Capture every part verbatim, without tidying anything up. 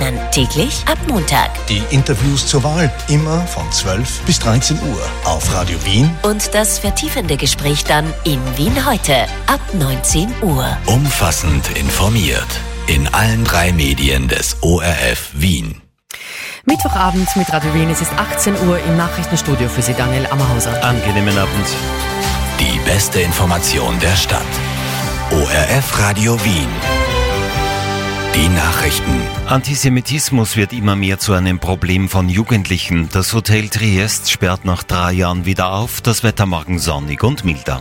rechnen. Täglich ab Montag. Die Interviews zur Wahl immer von zwölf bis dreizehn Uhr auf Radio Wien. Und das vertiefende Gespräch dann in Wien heute ab neunzehn Uhr. Umfassend informiert. In allen drei Medien des O R F Wien. Mittwochabend mit Radio Wien. Es ist achtzehn Uhr im Nachrichtenstudio für Sie, Daniel Ammerhauser. Angenehmen Abend. Die beste Information der Stadt. O R F Radio Wien. Die Nachrichten. Antisemitismus wird immer mehr zu einem Problem von Jugendlichen. Das Hotel Triest sperrt nach drei Jahren wieder auf. Das Wetter morgen sonnig und milder.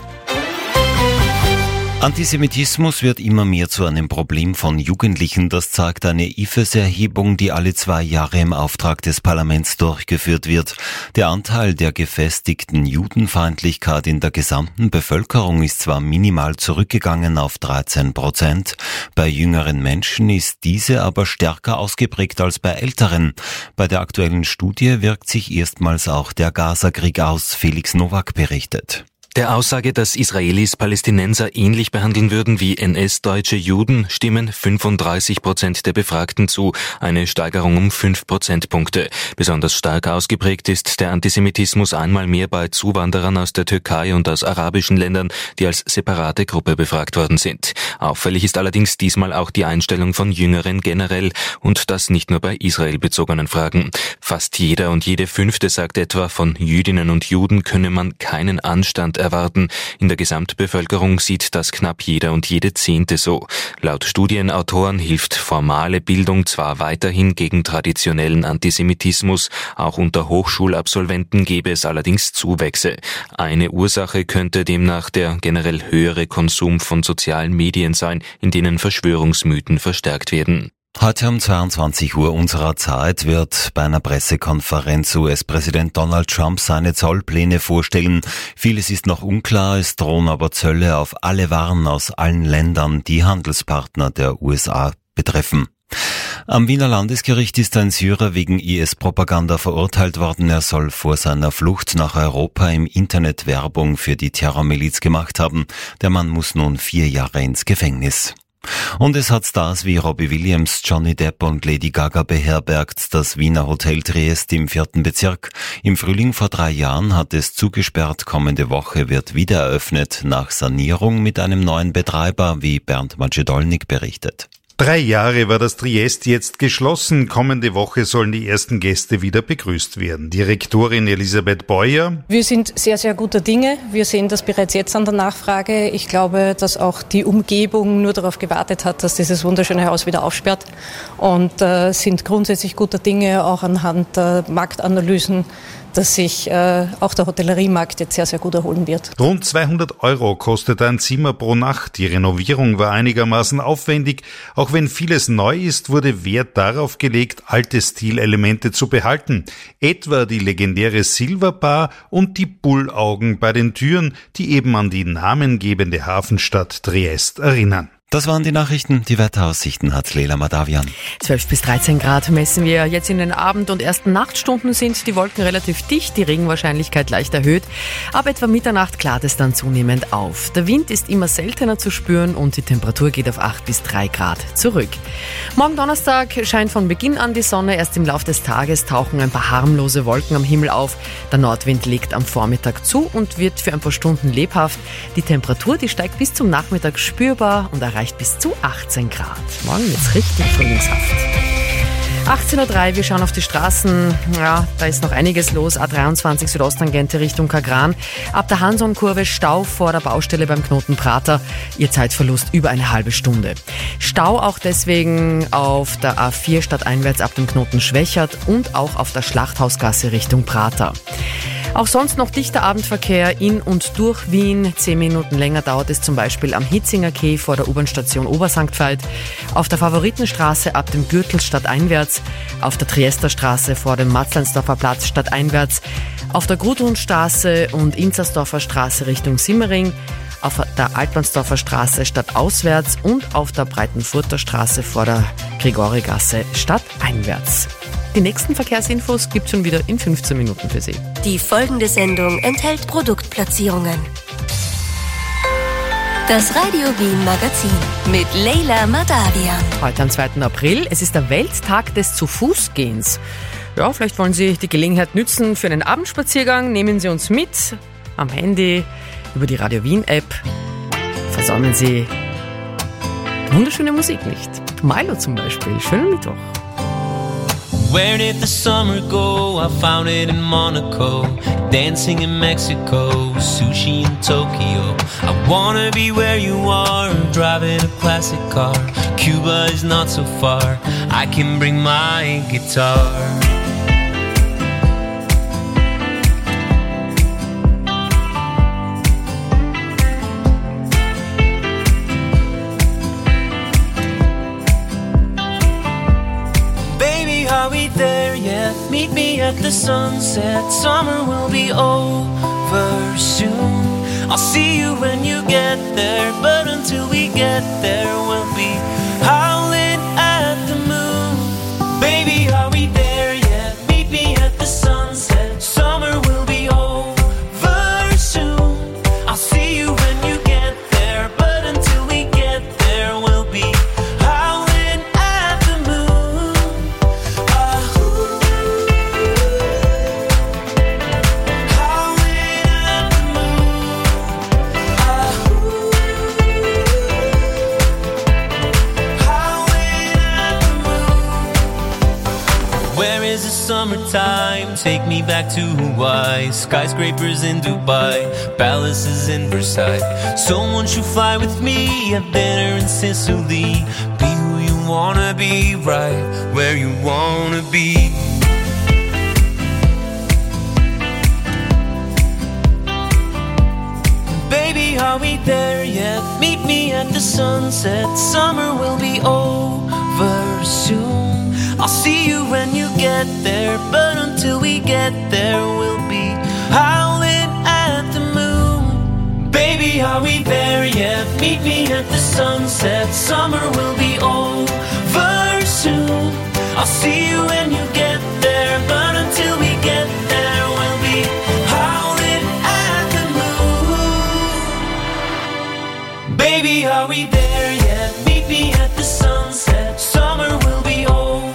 Antisemitismus wird immer mehr zu einem Problem von Jugendlichen. Das zeigt eine I F E S-Erhebung, die alle zwei Jahre im Auftrag des Parlaments durchgeführt wird. Der Anteil der gefestigten Judenfeindlichkeit in der gesamten Bevölkerung ist zwar minimal zurückgegangen auf dreizehn Prozent. Bei jüngeren Menschen ist diese aber stärker ausgeprägt als bei älteren. Bei der aktuellen Studie wirkt sich erstmals auch der Gaza-Krieg aus. Felix Nowak berichtet. Der Aussage, dass Israelis Palästinenser ähnlich behandeln würden wie N S-deutsche Juden, stimmen fünfunddreißig Prozent der Befragten zu, eine Steigerung um fünf Prozentpunkte. Besonders stark ausgeprägt ist der Antisemitismus einmal mehr bei Zuwanderern aus der Türkei und aus arabischen Ländern, die als separate Gruppe befragt worden sind. Auffällig ist allerdings diesmal auch die Einstellung von Jüngeren generell, und das nicht nur bei israelbezogenen Fragen. Fast jeder und jede Fünfte sagt etwa, von Jüdinnen und Juden könne man keinen Anstand erwarten. In der Gesamtbevölkerung sieht das knapp jeder und jede Zehnte so. Laut Studienautoren hilft formale Bildung zwar weiterhin gegen traditionellen Antisemitismus, auch unter Hochschulabsolventen gäbe es allerdings Zuwächse. Eine Ursache könnte demnach der generell höhere Konsum von sozialen Medien sein, in denen Verschwörungsmythen verstärkt werden. Heute um zweiundzwanzig Uhr unserer Zeit wird bei einer Pressekonferenz U S-Präsident Donald Trump seine Zollpläne vorstellen. Vieles ist noch unklar, es drohen aber Zölle auf alle Waren aus allen Ländern, die Handelspartner der U S A betreffen. Am Wiener Landesgericht ist ein Syrer wegen I S-Propaganda verurteilt worden. Er soll vor seiner Flucht nach Europa im Internet Werbung für die Terrormiliz gemacht haben. Der Mann muss nun vier Jahre ins Gefängnis. Und es hat Stars wie Robbie Williams, Johnny Depp und Lady Gaga beherbergt, das Wiener Hotel Triest im vierten Bezirk. Im Frühling vor drei Jahren hat es zugesperrt, kommende Woche wird wieder eröffnet, nach Sanierung mit einem neuen Betreiber, wie Bernd Macedolnik berichtet. Drei Jahre war das Triest jetzt geschlossen. Kommende Woche sollen die ersten Gäste wieder begrüßt werden. Direktorin Elisabeth Beuer. Wir sind sehr, sehr guter Dinge. Wir sehen das bereits jetzt an der Nachfrage. Ich glaube, dass auch die Umgebung nur darauf gewartet hat, dass dieses wunderschöne Haus wieder aufsperrt. Und äh, sind grundsätzlich guter Dinge, auch anhand der Marktanalysen, dass sich äh, auch der Hotelleriemarkt jetzt sehr, sehr gut erholen wird. Rund zweihundert Euro kostet ein Zimmer pro Nacht. Die Renovierung war einigermaßen aufwendig. Auch wenn vieles neu ist, wurde Wert darauf gelegt, alte Stilelemente zu behalten. Etwa die legendäre Silberbar und die Bullaugen bei den Türen, die eben an die namengebende Hafenstadt Triest erinnern. Das waren die Nachrichten. Die Wetteraussichten hat Leila Madavian. zwölf bis dreizehn Grad messen wir jetzt in den Abend- und ersten Nachtstunden sind die Wolken relativ dicht, die Regenwahrscheinlichkeit leicht erhöht. Ab etwa Mitternacht klart es dann zunehmend auf. Der Wind ist immer seltener zu spüren und die Temperatur geht auf acht bis drei Grad zurück. Morgen Donnerstag scheint von Beginn an die Sonne. Erst im Laufe des Tages tauchen ein paar harmlose Wolken am Himmel auf. Der Nordwind legt am Vormittag zu und wird für ein paar Stunden lebhaft. Die Temperatur, die steigt bis zum Nachmittag spürbar und erreicht bis zu achtzehn Grad. Morgen wird's richtig frühlingshaft. achtzehn Uhr drei, wir schauen auf die Straßen. Ja, da ist noch einiges los. A dreiundzwanzig Südosttangente Richtung Kagran. Ab der Hanson-Kurve Stau vor der Baustelle beim Knoten Prater. Ihr Zeitverlust über eine halbe Stunde. Stau auch deswegen auf der A vier stadteinwärts ab dem Knoten Schwächert und auch auf der Schlachthausgasse Richtung Prater. Auch sonst noch dichter Abendverkehr in und durch Wien. Zehn Minuten länger dauert es zum Beispiel am Hitzinger Quai vor der U-Bahn-Station Obersankt Veit, auf der Favoritenstraße ab dem Gürtel stadteinwärts, auf der Triester Straße vor dem Matzleinsdorfer Platz stadteinwärts, auf der Gudrunstraße und Inzersdorfer Straße Richtung Simmering, auf der Altmannsdorfer Straße stadtauswärts und auf der Breitenfurter Straße vor der Gregorigasse stadteinwärts. Die nächsten Verkehrsinfos gibt's schon wieder in fünfzehn Minuten für Sie. Die folgende Sendung enthält Produktplatzierungen. Das Radio Wien Magazin mit Leila Madawian. Heute am zweiten April, es ist der Welttag des Zu-Fuß-Gehens. Ja, vielleicht wollen Sie die Gelegenheit nützen für einen Abendspaziergang. Nehmen Sie uns mit am Handy über die Radio Wien App. Versäumen Sie wunderschöne Musik nicht. Milo zum Beispiel. Schönen Mittwoch. Where did the summer go? I found it in Monaco, dancing in Mexico, sushi in Tokyo. I wanna be where you are, driving a classic car. Cuba is not so far, I can bring my guitar. Are we there yet? Meet me at the sunset. Summer will be over soon. I'll see you when you get there, but until we get there, we'll be howling at the moon. Baby, are we there yet? Meet me at the sunset. Summer will be over soon. I'll see you when you get there, but until we get there, we'll be summertime, take me back to Hawaii. Skyscrapers in Dubai, palaces in Versailles. Someone should fly with me, at dinner in Sicily. Be who you wanna be, right where you wanna be. Baby, are we there yet? Meet me at the sunset. Summer will be over soon. I'll see you when you get there, but until we get there, we'll be howling at the moon. Baby, are we there yet? Meet me at the sunset. Summer will be over soon. I'll see you when you get there, but until we get there, we'll be howling at the moon. Baby, are we there yet? Meet me at the sunset. Summer will be over.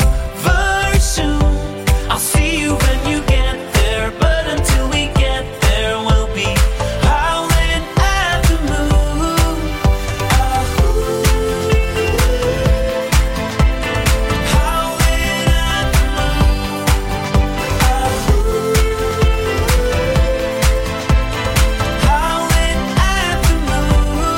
I'll see you when you get there, but until we get there, we'll be howling at the moon. Howling at the moon. Howling at the moon.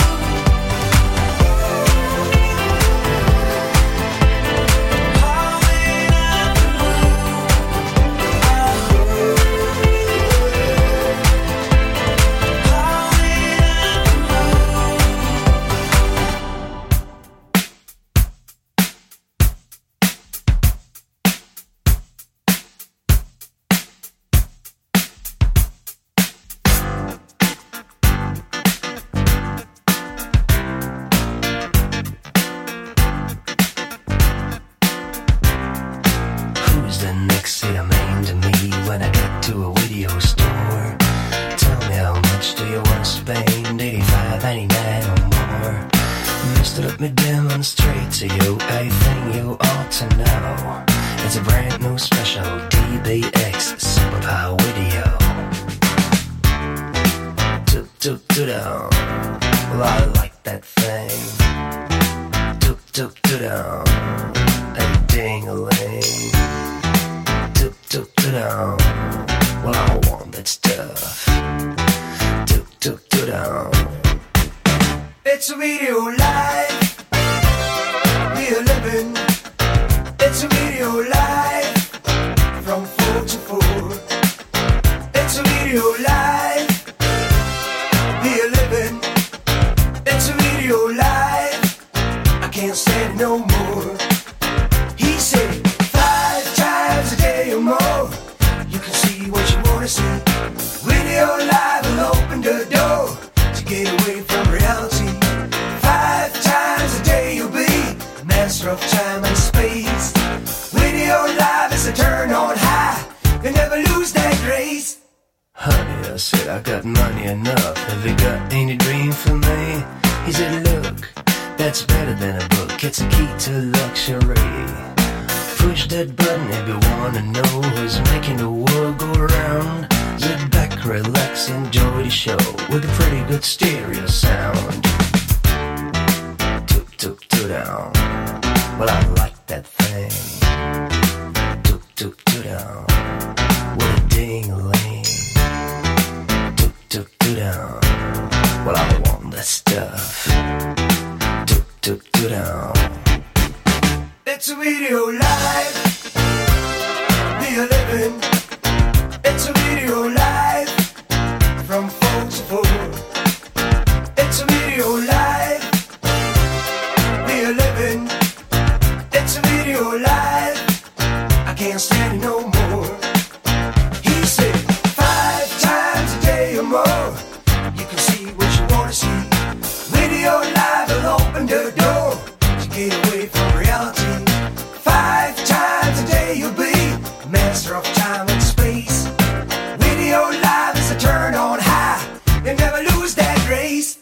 Honey, I said I got money enough. Have you got any dream for me? He said, look, that's better than a book. It's a key to luxury. Push that button if you wanna know who's making the world go round. Sit back, relax, enjoy the show with a pretty good stereo sound. Took, took, took down. Well, I like that thing. Took, took, took down. With a ding-a-ling. Took, took, took down. Well, I want that stuff. Took, took, took down. It's a video live. We are living. It's a video live. From four to four. It's a video live. We are living. It's a video live. I can't stand it no more. He said five times a day or more. You can see what you wanna see. Video live will open the door to get away from reality. Five times a day you'll be a master of time and space. Video live is a turn on high. You never lose that race.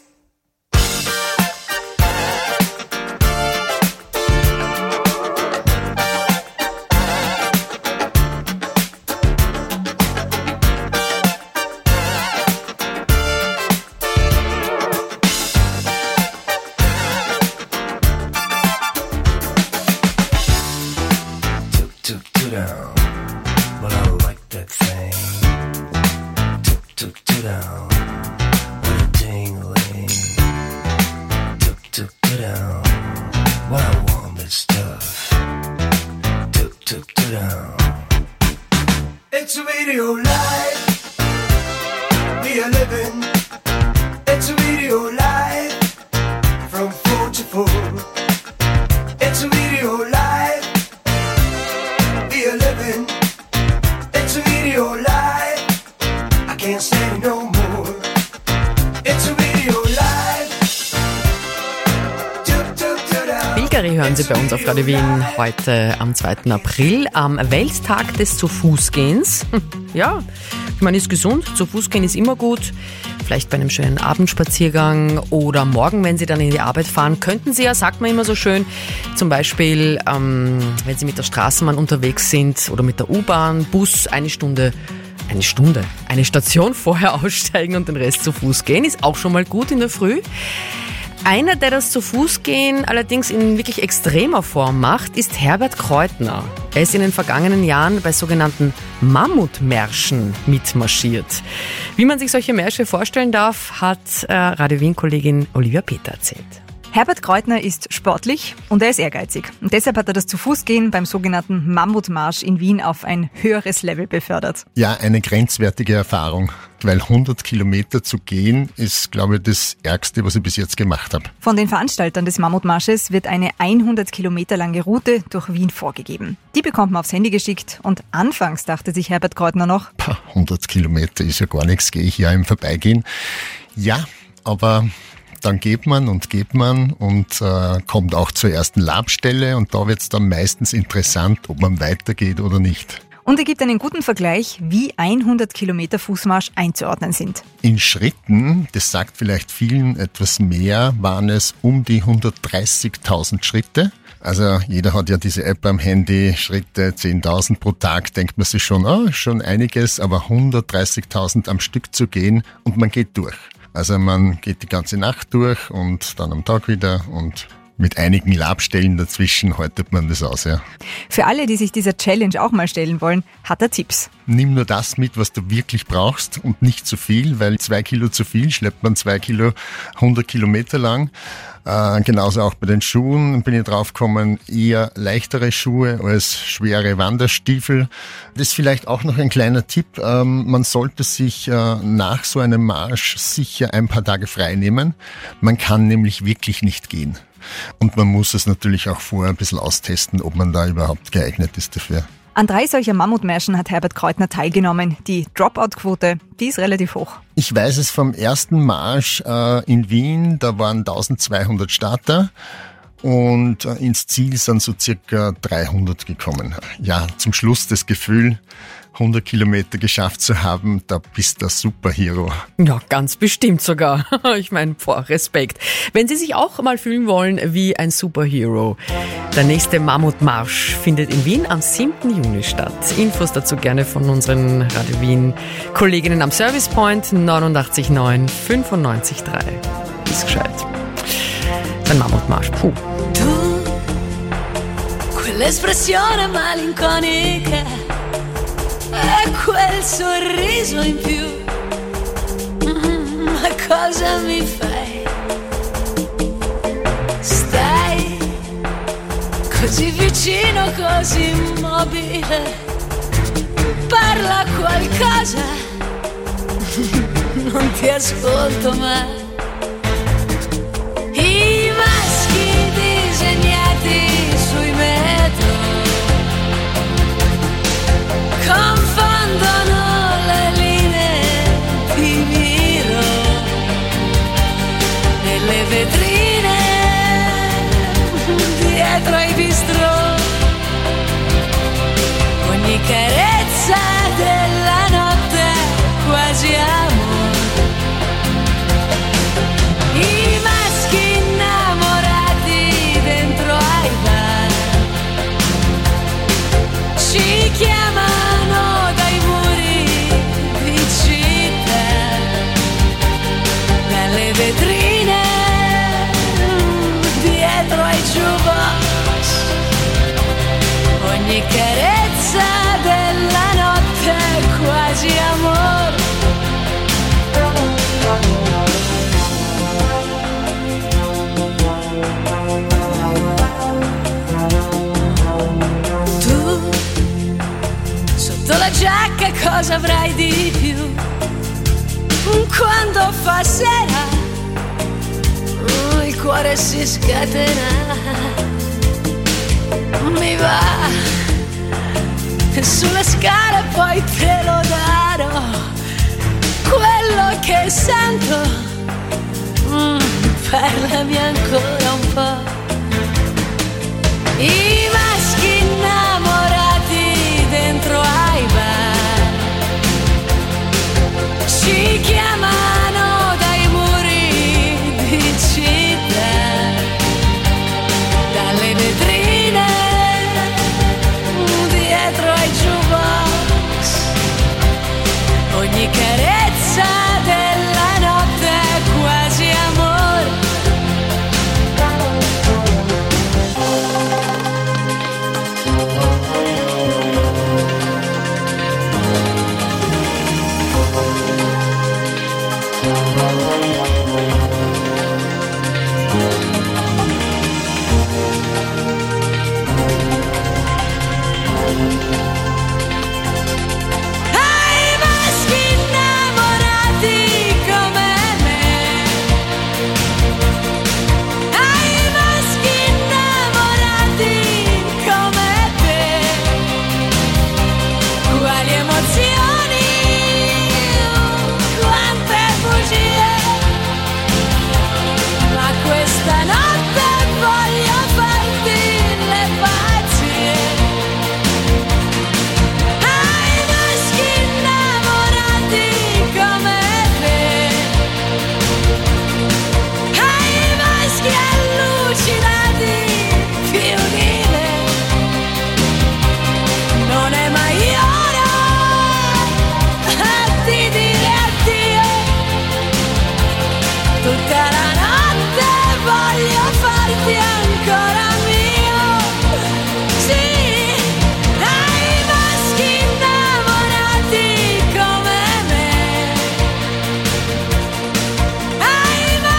Down. Well, I like that thing. Took, took, took down. With a ding-a-ling. Took, took, took down. Well, I want that stuff. Took, took, took down. It's a video live. We are living. It's a video live. From four to four. It's a video live. We are living. It's a video live. I can't stand it no more. It's a video live. Bilgeri hören Sie bei uns auf Radio Wien heute am zweiten April, am Welttag des Zu-Fuß-Gehens. Ja, man ist gesund, zu Fuß gehen ist immer gut. Vielleicht bei einem schönen Abendspaziergang oder morgen, wenn Sie dann in die Arbeit fahren, könnten Sie ja, sagt man immer so schön, zum Beispiel, ähm, wenn Sie mit der Straßenbahn unterwegs sind oder mit der U-Bahn, Bus, eine Stunde, eine Stunde, eine Station vorher aussteigen und den Rest zu Fuß gehen, ist auch schon mal gut in der Früh. Einer, der das zu Fuß gehen allerdings in wirklich extremer Form macht, ist Herbert Kreutner. Er ist in den vergangenen Jahren bei sogenannten Mammutmärschen mitmarschiert. Wie man sich solche Märsche vorstellen darf, hat äh, Radio Wien-Kollegin Olivia Peter erzählt. Herbert Kreutner ist sportlich und er ist ehrgeizig. Und deshalb hat er das Zu-Fuß-Gehen beim sogenannten Mammutmarsch in Wien auf ein höheres Level befördert. Ja, eine grenzwertige Erfahrung, weil hundert Kilometer zu gehen ist, glaube ich, das Ärgste, was ich bis jetzt gemacht habe. Von den Veranstaltern des Mammutmarsches wird eine hundert Kilometer lange Route durch Wien vorgegeben. Die bekommt man aufs Handy geschickt und anfangs dachte sich Herbert Kreutner noch, Pah, hundert Kilometer ist ja gar nichts, gehe ich ja im Vorbeigehen. Ja, aber dann geht man und geht man und äh, kommt auch zur ersten Labstelle und da wird es dann meistens interessant, ob man weitergeht oder nicht. Und er gibt einen guten Vergleich, wie hundert Kilometer Fußmarsch einzuordnen sind. In Schritten, das sagt vielleicht vielen etwas mehr, waren es um die hundertdreißigtausend Schritte. Also jeder hat ja diese App am Handy, Schritte zehntausend pro Tag, denkt man sich schon, oh, schon einiges, aber hundertdreißigtausend am Stück zu gehen und man geht durch. Also man geht die ganze Nacht durch und dann am Tag wieder und mit einigen Labstellen dazwischen haltet man das aus, ja. Für alle, die sich dieser Challenge auch mal stellen wollen, hat er Tipps. Nimm nur das mit, was du wirklich brauchst und nicht zu viel, weil zwei Kilo zu viel schleppt man zwei Kilo hundert Kilometer lang. Äh, genauso auch bei den Schuhen bin ich draufgekommen, eher leichtere Schuhe als schwere Wanderstiefel. Das ist vielleicht auch noch ein kleiner Tipp, ähm, man sollte sich äh, nach so einem Marsch sicher ein paar Tage frei nehmen. Man kann nämlich wirklich nicht gehen. Und man muss es natürlich auch vorher ein bisschen austesten, ob man da überhaupt geeignet ist dafür. An drei solcher Mammutmärschen hat Herbert Kreutner teilgenommen. Die Dropout-Quote, die ist relativ hoch. Ich weiß es vom ersten Marsch äh, in Wien, da waren eintausendzweihundert Starter und ins Ziel sind so circa dreihundert gekommen. Ja, zum Schluss das Gefühl, hundert Kilometer geschafft zu haben, da bist du ein Superhero. Ja, ganz bestimmt sogar. Ich meine, boah, Respekt. Wenn Sie sich auch mal fühlen wollen wie ein Superhero, der nächste Mammutmarsch findet in Wien am siebten Juni statt. Infos dazu gerne von unseren Radio Wien Kolleginnen am Service Point neunundachtzig neun fünfundneunzig drei. Ist gescheit. Ein Mammutmarsch, puh. Tu, quell'espressione malinconica e quel sorriso in più, mm, ma cosa mi fai? Stai così vicino, così immobile, parla qualcosa, non ti ascolto mai. I maschi disegnati sui metro confondono le linee, ti miro nelle vetrine dietro ai bistrò, ogni carezza della notte quasi amore. I maschi innamorati dentro ai bar ci chiamano dai muri di città, dalle vetrine dietro ai jukebox, ogni carezza della notte quasi amore. Tu sotto la giacca cosa avrai di più quando fa sera? Oh, il cuore si scatena, mi va sulle scale poi te lo darò, quello che sento, mm, parlami ancora un po'. I maschi innamorati dentro ai bar ci chiamano dai muri di città, dalle vetrine dietro ai jukebox, ogni carezza della notte quasi amore.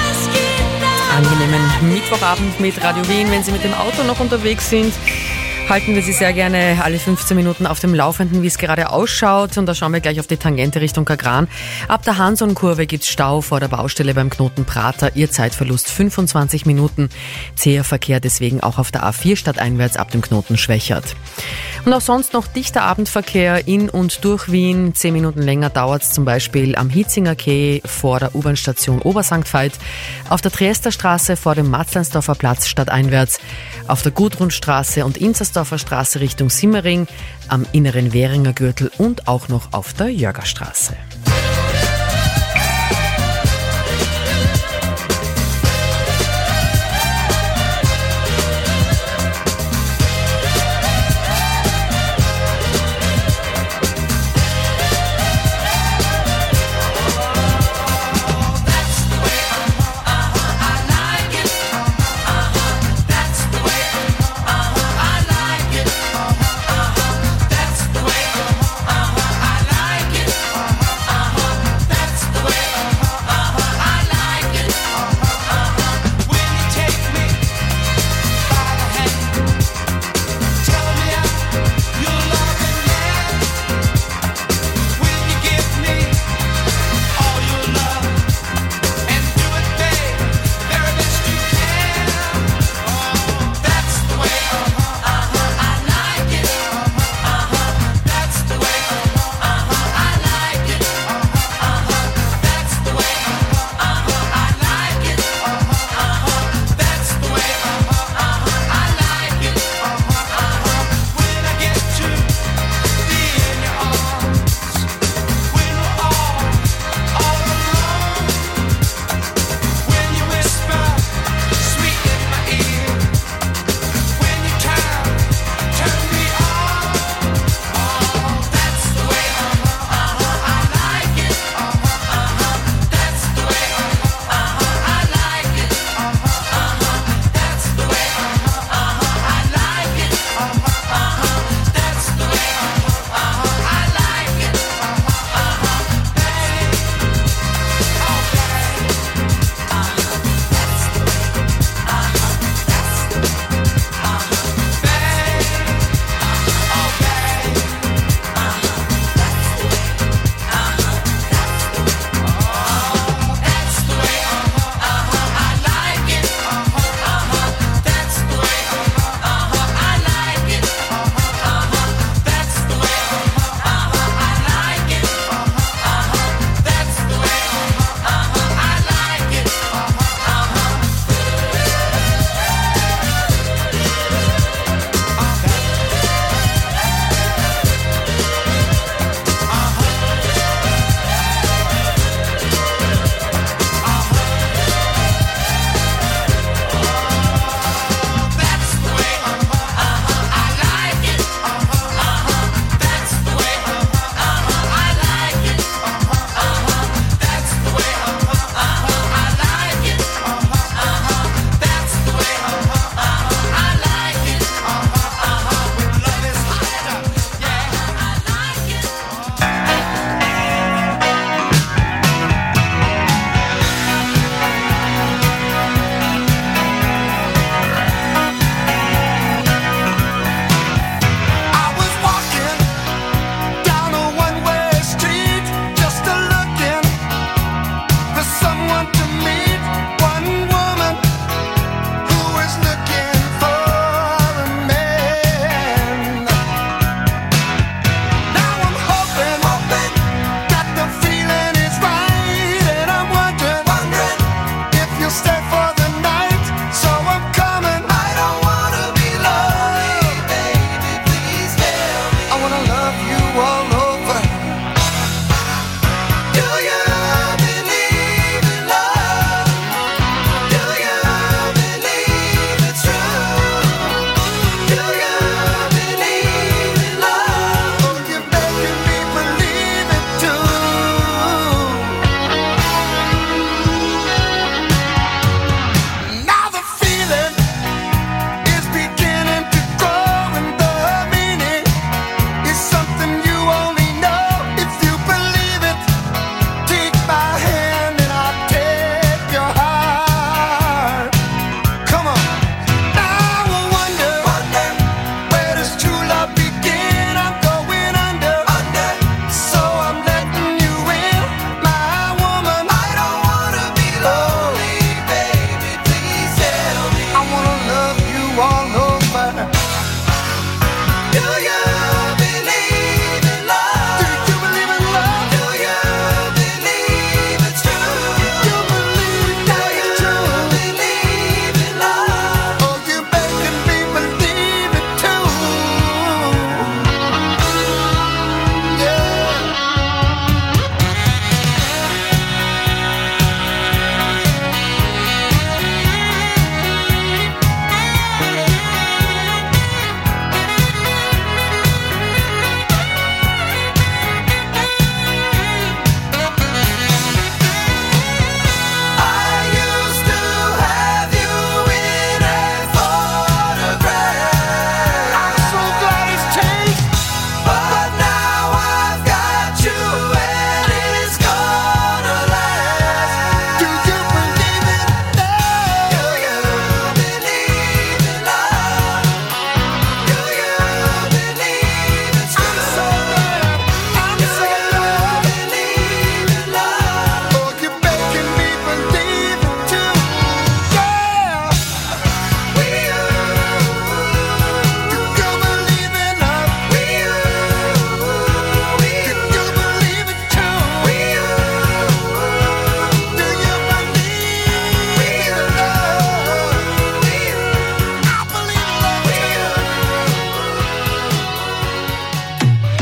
Mittwochabend mit Radio Wien, wenn Sie mit dem Auto noch unterwegs sind. halten wir Sie sehr gerne alle fünfzehn Minuten auf dem Laufenden, wie es gerade ausschaut. Und da schauen wir gleich auf die Tangente Richtung Kagran. Ab der Hanson-Kurve gibt's Stau vor der Baustelle beim Knoten Prater. Ihr Zeitverlust fünfundzwanzig Minuten. Zäher Verkehr deswegen auch auf der A vier stadteinwärts ab dem Knoten Schwächert. Und auch sonst noch dichter Abendverkehr in und durch Wien. Zehn Minuten länger dauert's zum Beispiel am Hitzinger Quai vor der U-Bahn-Station Obersankt Veit, auf der Triesterstraße vor dem Matzleinsdorfer Platz stadteinwärts, auf der Gudrunstraße und Inzersdorfer Straße Richtung Simmering, am inneren Währinger Gürtel und auch noch auf der Jörgerstraße.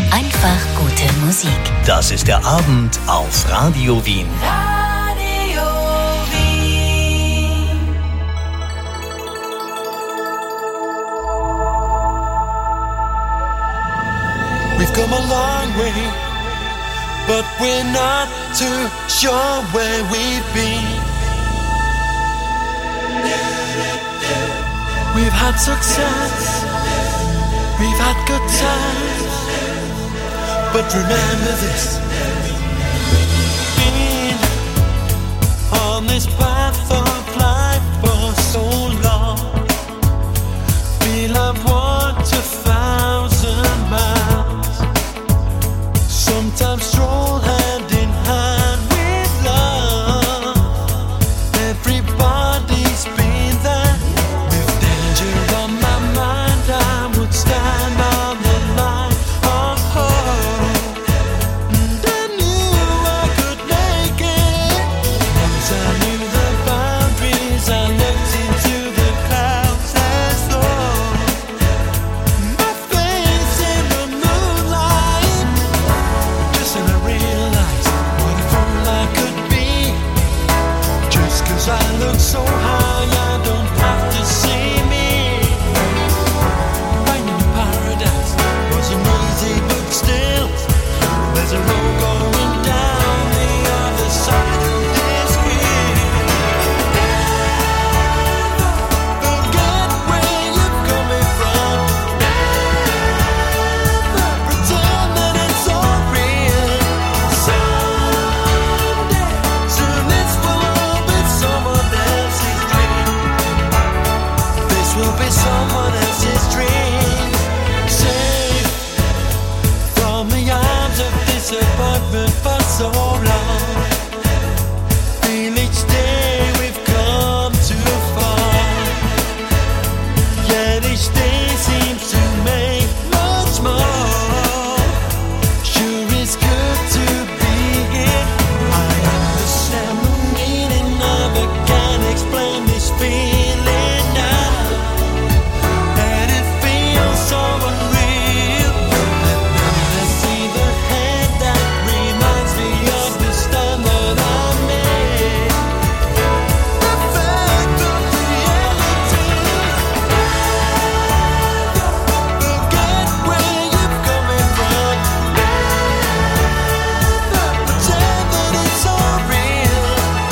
Einfach gute Musik. Das ist der Abend auf Radio Wien. Radio Wien. We've come a long way, but we're not too sure where we've been. We've had success, we've had good times, but remember this: been on this path of life for so long, we'll have walked a thousand miles, sometimes stroll hand in hand with love. Everybody's been there. With danger on my mind, I would stand on the line of hope, and I knew I could make it. Once I knew the boundaries, I looked into the clouds as though my face in the moonlight. Just then I realized what a fool I could be. Just 'cause I look so high, I don't have to see me. Finding paradise wasn't easy, but still, there's a road going down the other side of this hill. Forget where you're coming from. Never pretend that it's all real. Someday, soon this will all be someone else's dream. This will be someone else's dream. Safe from the arms of disappointment for so long. Feel each day we've come too far. Yet each day seems to make much more. Sure it's good to be here. I understand the meaning of it, can't explain this feeling now. And it feels so unreal. I see the hand that reminds me of the stand that I made. The fact of reality. Forget where you're coming from. Never pretend that it's all real.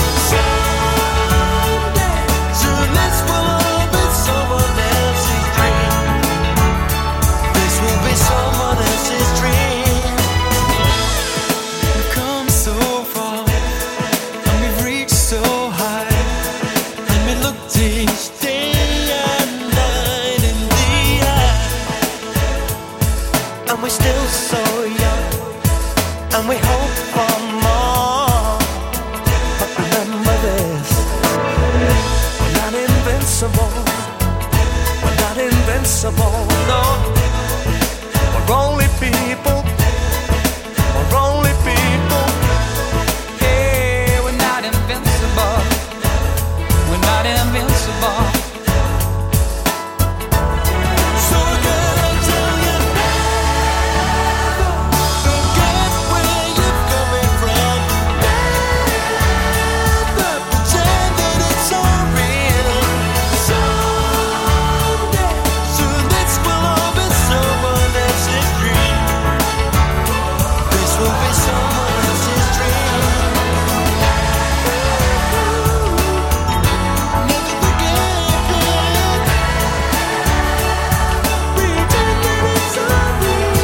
Someday, soon this will all be someone else's dream. This will be someone else's dream. We've come so far, and we've reached so high, and we looked each day and night in the eye, and we're still so young, and we hope for more. But remember this: we're not invincible. We're not invincible. No, we're only people. We're only people. Hey, we're not invincible. We're not invincible. So girl, I tell you, never forget where you're coming from. Never pretend that it's all real. Someday, soon this will all be someone else's dream. This will be someone else's dream. Never forget. Pretend that it's all real.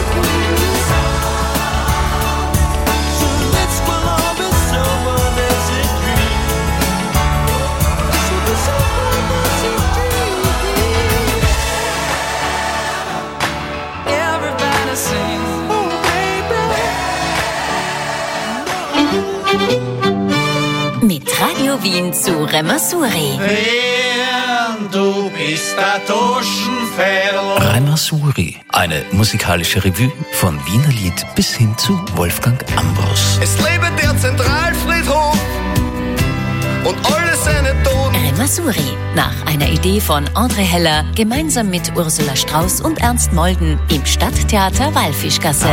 Soon this will all be someone else's dream. This will be someone else's dream. Everybody sing, oh baby. Mit Radio Wien zu Remasuri. Du bist der Taschenfädel. Remasuri, eine musikalische Revue von Wiener Lied bis hin zu Wolfgang Ambros. Es lebe der Zentralfriedhof und alle seine Toten. Remasuri. Nach einer Idee von André Heller, gemeinsam mit Ursula Strauß und Ernst Molden im Stadttheater Walfischgasse.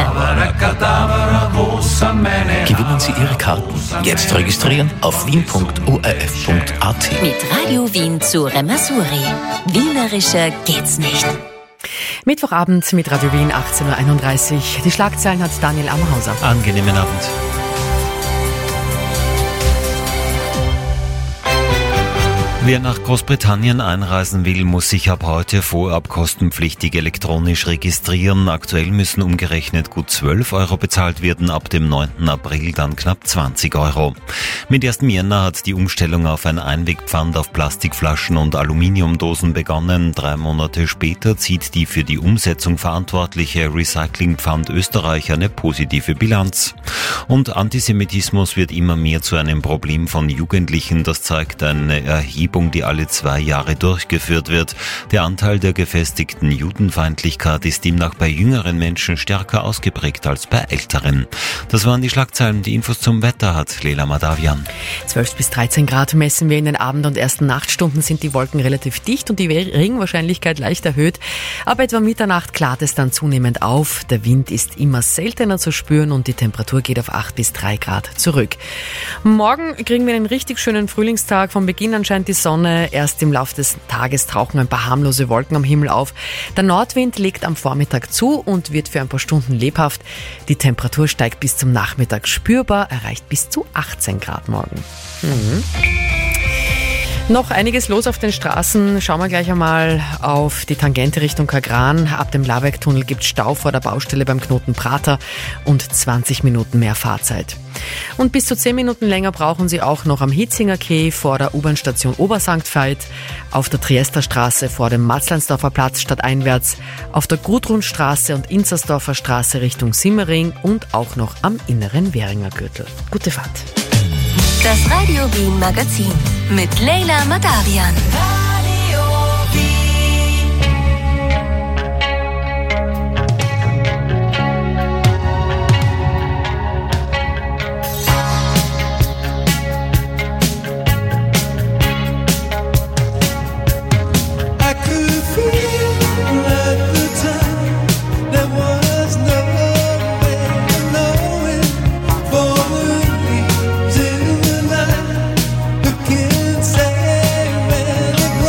Gewinnen Sie Ihre Karten. Jetzt registrieren auf wien punkt o r f punkt a t. Mit Radio Wien zu Remasuri. Wienerischer geht's nicht. Mittwochabend mit Radio Wien, achtzehn Uhr einunddreißig. Die Schlagzeilen hat Daniel Amhauser. Angenehmen Abend. Wer nach Großbritannien einreisen will, muss sich ab heute vorab kostenpflichtig elektronisch registrieren. Aktuell müssen umgerechnet gut zwölf Euro bezahlt werden, ab dem neunten April dann knapp zwanzig Euro. Mit ersten Jänner hat die Umstellung auf ein Einwegpfand auf Plastikflaschen und Aluminiumdosen begonnen. Drei Monate später zieht die für die Umsetzung verantwortliche Recyclingpfand Österreich eine positive Bilanz. Und Antisemitismus wird immer mehr zu einem Problem von Jugendlichen. Das zeigt eine Erhebung, die alle zwei Jahre durchgeführt wird. Der Anteil der gefestigten Judenfeindlichkeit ist demnach bei jüngeren Menschen stärker ausgeprägt als bei älteren. Das waren die Schlagzeilen. Die Infos zum Wetter hat Leila Madavian. zwölf bis dreizehn Grad messen wir in den Abend- und ersten Nachtstunden, sind die Wolken relativ dicht und die Regenwahrscheinlichkeit leicht erhöht. Ab etwa Mitternacht klart es dann zunehmend auf. Der Wind ist immer seltener zu spüren und die Temperatur geht auf acht bis drei Grad zurück. Morgen kriegen wir einen richtig schönen Frühlingstag. Von Beginn an scheint die Sonne. Erst im Laufe des Tages tauchen ein paar harmlose Wolken am Himmel auf. Der Nordwind legt am Vormittag zu und wird für ein paar Stunden lebhaft. Die Temperatur steigt bis zum Nachmittag spürbar, erreicht bis zu achtzehn Grad morgen. Mhm. Noch einiges los auf den Straßen. Schauen wir gleich einmal auf die Tangente Richtung Kagran. Ab dem Labergtunnel gibt es Stau vor der Baustelle beim Knoten Prater und zwanzig Minuten mehr Fahrzeit. Und bis zu zehn Minuten länger brauchen Sie auch noch am Hitzinger Quai vor der U-Bahn-Station Obersankt Veit, auf der Triesterstraße vor dem Matzleinsdorfer Platz stadteinwärts, auf der Gudrunstraße und Inzersdorfer Straße Richtung Simmering und auch noch am inneren Währinger Gürtel. Gute Fahrt. Das Radio Wien Magazin mit Leila Madavian. Say when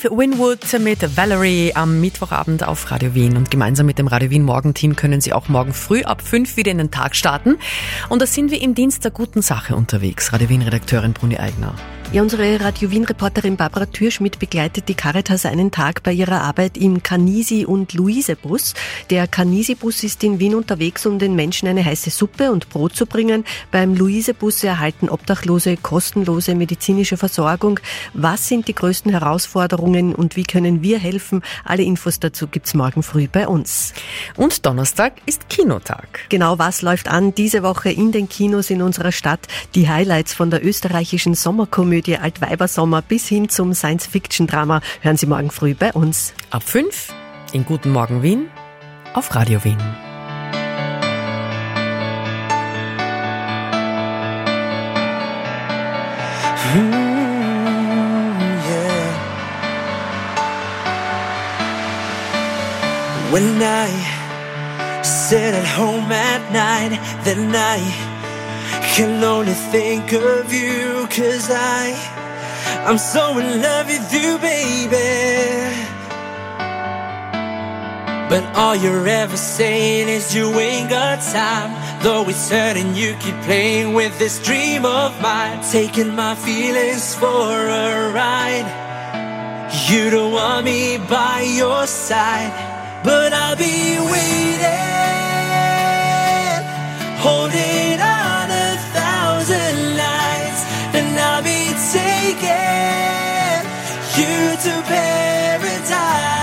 Steve Winwood mit Valerie am Mittwochabend auf Radio Wien. Und gemeinsam mit dem Radio Wien Morgenteam können Sie auch morgen früh ab fünf wieder in den Tag starten. Und da sind wir im Dienst der guten Sache unterwegs. Radio Wien-Redakteurin Bruni Eigner. Ja, unsere Radio Wien-Reporterin Barbara Thürschmidt begleitet die Caritas einen Tag bei ihrer Arbeit im Canisi- und Luise-Bus. Der Canisi-Bus ist in Wien unterwegs, um den Menschen eine heiße Suppe und Brot zu bringen. Beim Luise-Bus erhalten Obdachlose kostenlose medizinische Versorgung. Was sind die größten Herausforderungen und wie können wir helfen? Alle Infos dazu gibt's morgen früh bei uns. Und Donnerstag ist Kinotag. Genau, was läuft an diese Woche in den Kinos in unserer Stadt? Die Highlights von der österreichischen Sommerkomödie Altweibersommer bis hin zum Science-Fiction-Drama hören Sie morgen früh bei uns. Ab fünf in Guten Morgen Wien auf Radio Wien. Mm, yeah. When I sit at home at night, then I can only think of you, 'cause I, I'm so in love with you, baby. But all you're ever saying is you ain't got time. Though it's certain you keep playing with this dream of mine, taking my feelings for a ride. You don't want me by your side, but I'll be waiting, holding on a thousand nights, and I'll be taking you to paradise.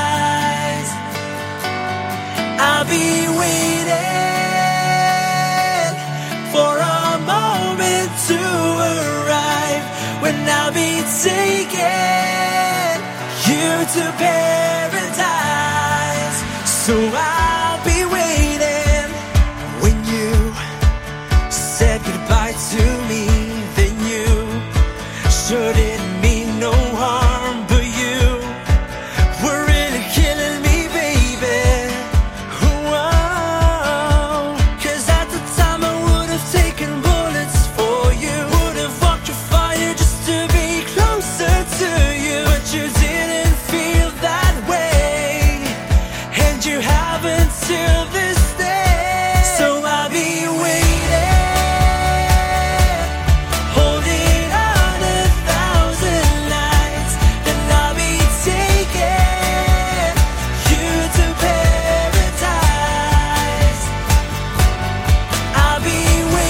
I'll be waiting for a moment to arrive, when I'll be taking you to paradise. So I'll be waiting. When you said goodbye to me, then you sure didn't mean no harm, but you were really killing me, baby. Whoa. 'Cause at the time I would have taken bullets for you, would have walked through fire just to be closer to you, but you didn't feel that way, and you haven't till this day. So I'll be waiting, holding on a thousand nights, and I'll be taking you to paradise. I'll be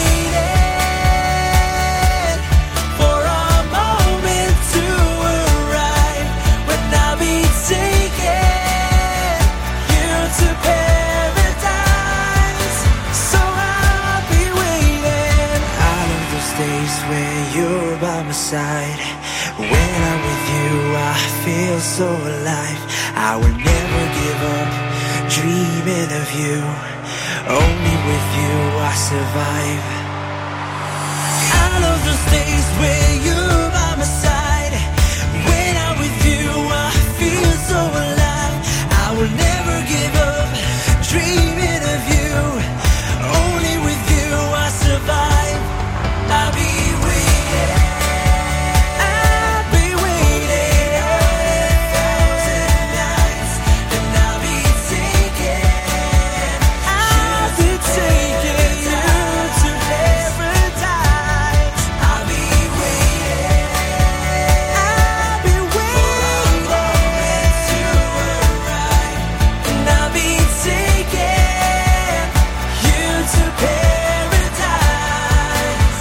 waiting for a moment to arrive, when I'll be taking you to paradise. So I'll be waiting. I love those days when you're by my side. When I'm with you, I feel so alive. I will never give up dreaming of you. Only with you I survive. I love those days when you're by my side. When I'm with you, I feel so alive. I will never give up dreaming of you. Only with you I survive. I'll be waiting. I'll be waiting a thousand nights, and I'll be taking, I'll be taking you to paradise. I'll be waiting, I'll be waiting for a moment to arrive, and I'll be taking you to paradise.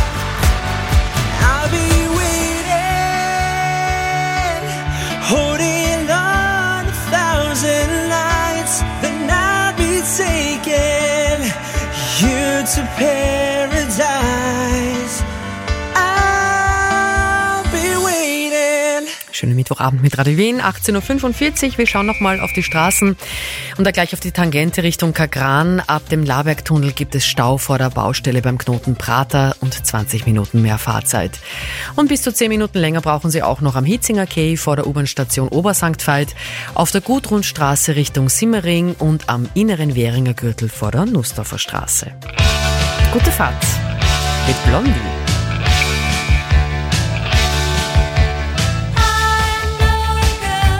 I'll be waiting, holding on a thousand nights, then I'll be taking you to paradise. I'll be waiting. Schönen Mittwochabend mit Radio Wien, achtzehn Uhr fünfundvierzig. Wir schauen nochmal auf die Straßen und da gleich auf die Tangente Richtung Kagran. Ab dem Labergtunnel gibt es Stau vor der Baustelle beim Knoten Prater und zwanzig Minuten mehr Fahrzeit. Und bis zu zehn Minuten länger brauchen Sie auch noch am Hitzinger Quai vor der U-Bahn-Station Obersankt Veit, auf der Gudrunstraße Richtung Simmering und am inneren Währinger Gürtel vor der Nussdorfer Straße. Gute Fahrt mit Blondie. I know, girl.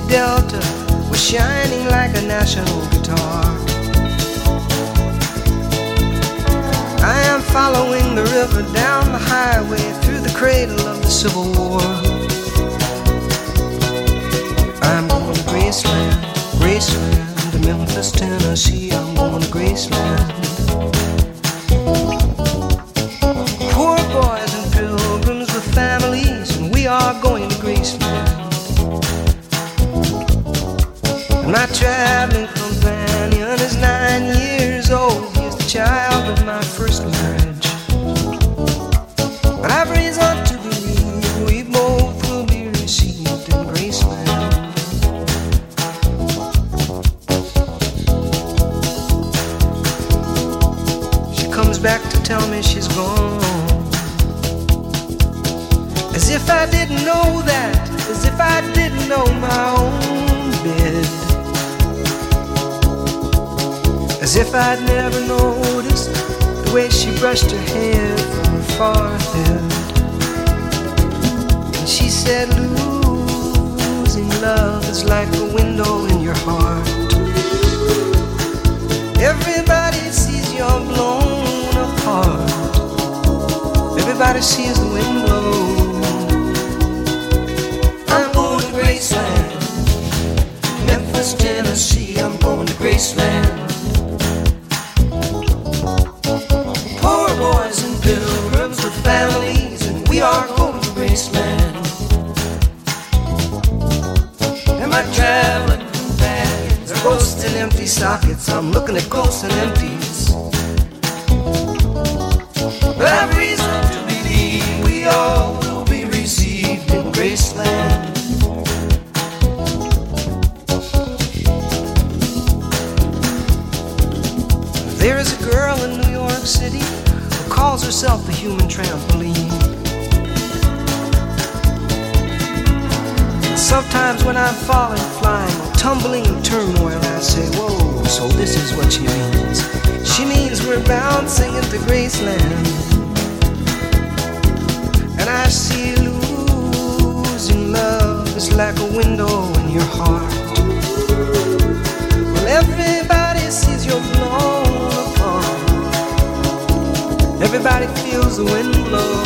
Delta was shining like a national guitar. I am following the river down the highway through the cradle of the Civil War. I'm going to Graceland, Graceland, to Memphis, Tennessee. I'm going to Graceland. Poor boys and pilgrims with families, and we are going to Graceland. And my traveling companion is nine years old. He is the child of my first marriage. But I've reason to believe we both will be received in Graceland. She comes back to tell me she's gone, as if I didn't know that, as if I didn't know my own bed, as if I'd never noticed the way she brushed her hair from her forehead. And she said, losing love is like a window in your heart. Everybody sees you're blown apart. Everybody sees the wind blow. I'm going to Graceland, Memphis, Tennessee. I'm going to Graceland. Poor boys and pilgrims with families, and we are going to Graceland. And my traveling companions are ghosts in empty sockets. I'm looking at ghosts and empties. But I've reason to believe we all will be received in Graceland. There is a girl in New York City who calls herself the human trampoline. Sometimes when I'm falling, flying, or tumbling in turmoil, I say, whoa, so this is what she means. She means we're bouncing into Graceland. And I see losing love is like a window in your heart. Well, everybody sees you're blown apart. Everybody feels the wind blow.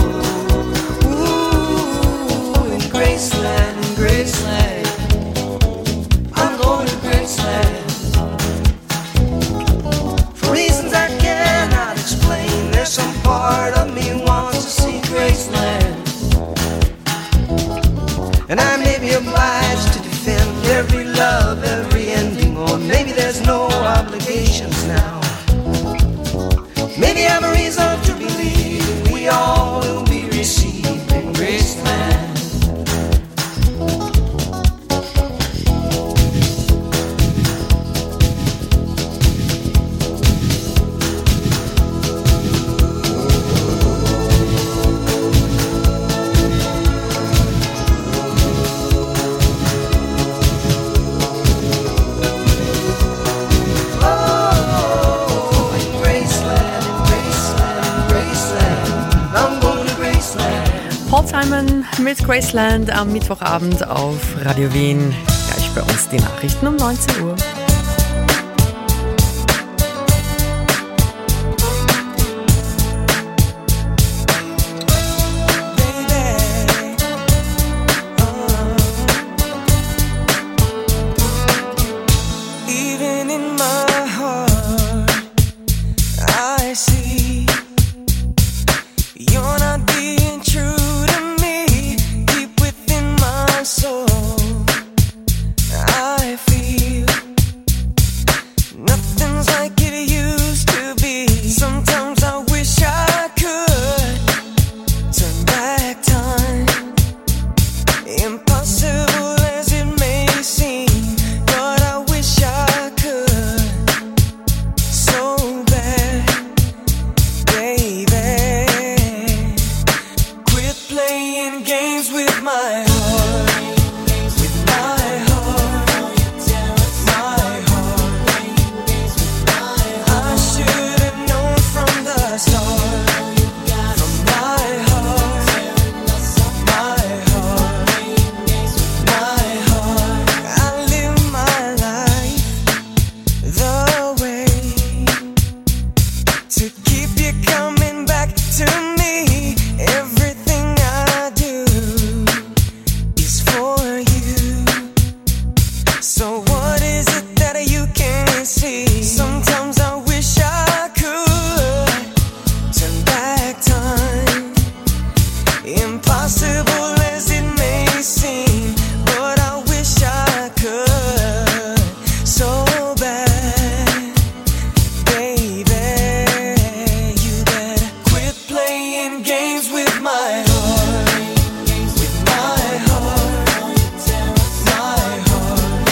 Ooh, in Graceland, in Graceland, I'm going to Graceland. For reasons I cannot explain, there's some part of me wants to see Graceland. And I may be obliged to defend every love, every ending, or maybe there's no obligations now. Maybe I'm a reason to believe we all will be received in Graceland. Paul Simon mit Graceland am Mittwochabend auf Radio Wien. Gleich bei uns die Nachrichten um neunzehn Uhr. Even in my heart, I see you're not being true to me. Deep within my soul, I feel playing games with my heart. With my heart. My heart.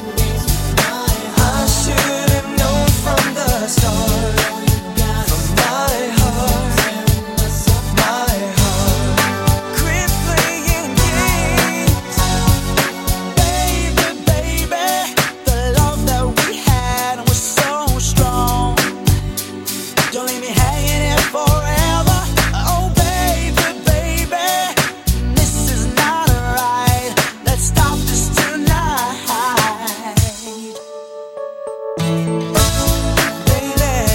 I should have known from the start. From my heart. My heart. Quit playing games. Baby, baby. The love that we had was so strong. Don't leave me hanging here forever. Oh, baby, baby. This is not right. Let's stop this tonight. Baby.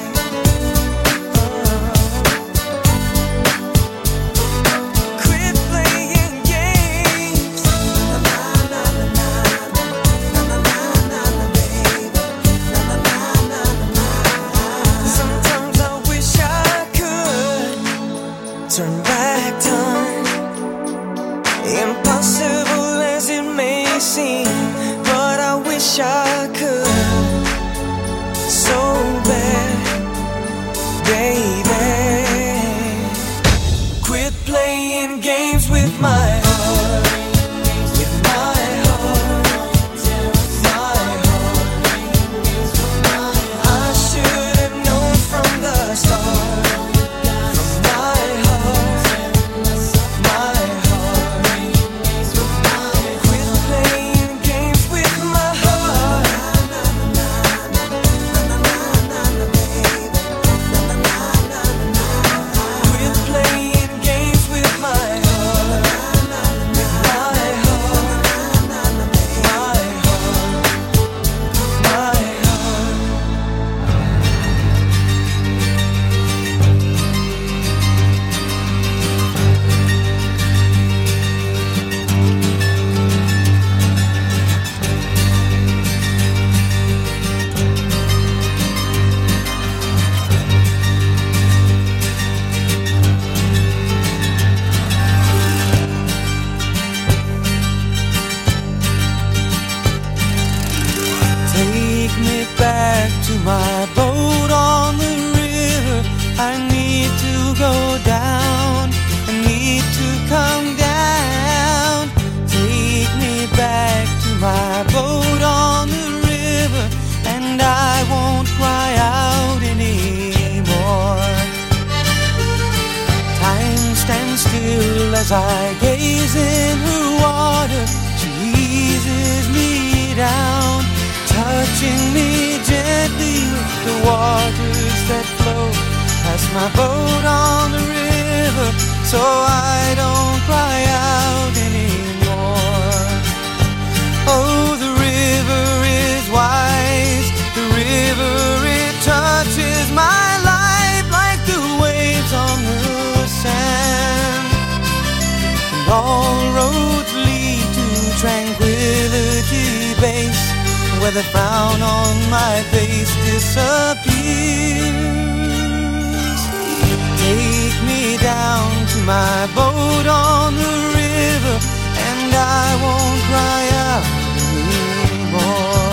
Quit playing games. Na na na na na na na na na na baby. Na na na na na. Sometimes I wish I could turn back time. Impossible as it may seem, but I wish I could so bad, baby. Quit playing games with my heart. With my heart. My heart. I should have known from the start. From my heart. My heart. Quit playing games with my heart. Quit playing games with my heart. My heart. My heart. My heart. Take me back to my boat on the river. I need to go down. I need to come down. Take me back to my boat on the river, and I won't cry out anymore. Time stands still as I gaze in her water. She eases me down, touching me gently with the waters that flow past my boat on the river, so I don't cry out anymore. Oh, the river is wise. The river, it touches my life like the waves on the sand. And all roads lead to tranquility base, where the frown on my face disappears. Take me down to my boat on the river, and I won't cry out anymore.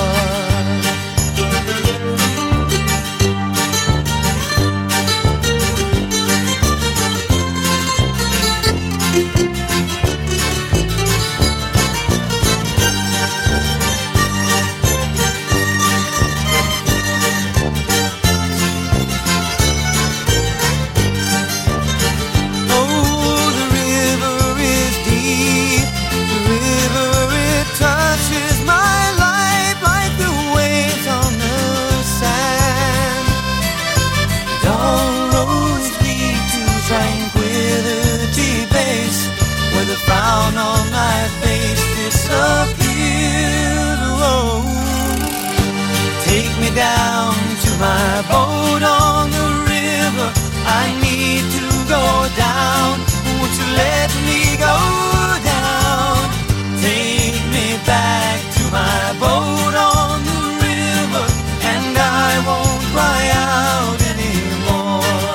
Oh, the river is deep. The river, it touches my life like the waves on the sand. And all roads lead to tranquility base, where the frown on my face disappears. Oh, take me down to my boat on the river. I need to go down. Won't you let me go down? Take me back to my boat on the river, and I won't cry out anymore.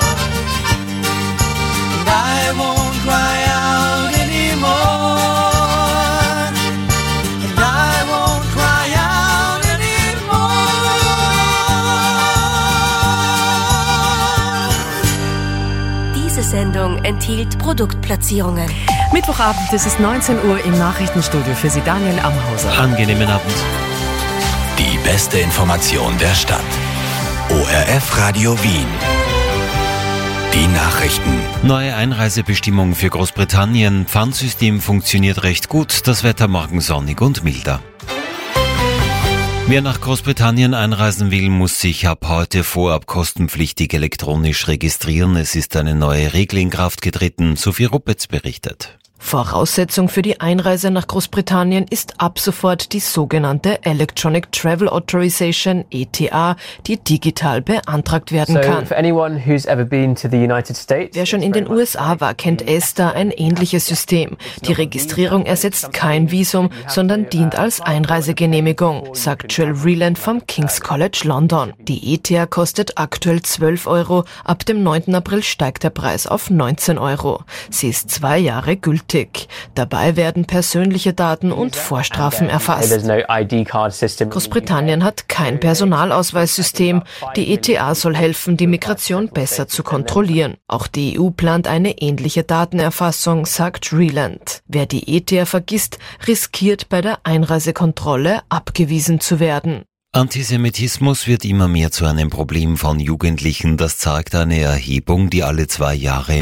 And I won't cry out anymore. And I won't cry out anymore. Diese Sendung enthielt Produktplatzierungen. Mittwochabend, es ist neunzehn Uhr im Nachrichtenstudio für Sie Daniel Amhauser. Angenehmen Abend. Die beste Information der Stadt. O R F Radio Wien. Die Nachrichten. Neue Einreisebestimmung für Großbritannien. Pfandsystem funktioniert recht gut. Das Wetter morgen sonnig und milder. Wer nach Großbritannien einreisen will, muss sich ab heute vorab kostenpflichtig elektronisch registrieren. Es ist eine neue Regel in Kraft getreten. Sophie Ruppetz berichtet. Voraussetzung für die Einreise nach Großbritannien ist ab sofort die sogenannte Electronic Travel Authorization, E T A, die digital beantragt werden kann. Wer schon in den U S A war, kennt ESTA, ein ähnliches System. Die Registrierung ersetzt kein Visum, sondern dient als Einreisegenehmigung, sagt Jill Reland vom King's College London. Die E T A kostet aktuell zwölf Euro, ab dem neunten April steigt der Preis auf neunzehn Euro. Sie ist zwei Jahre gültig. Dabei werden persönliche Daten und Vorstrafen erfasst. Großbritannien hat kein Personalausweissystem. Die E T A soll helfen, die Migration besser zu kontrollieren. Auch die E U plant eine ähnliche Datenerfassung, sagt Reland. Wer die E T A vergisst, riskiert bei der Einreisekontrolle abgewiesen zu werden. Antisemitismus wird immer mehr zu einem Problem von Jugendlichen. Das zeigt eine Erhebung, die alle zwei Jahre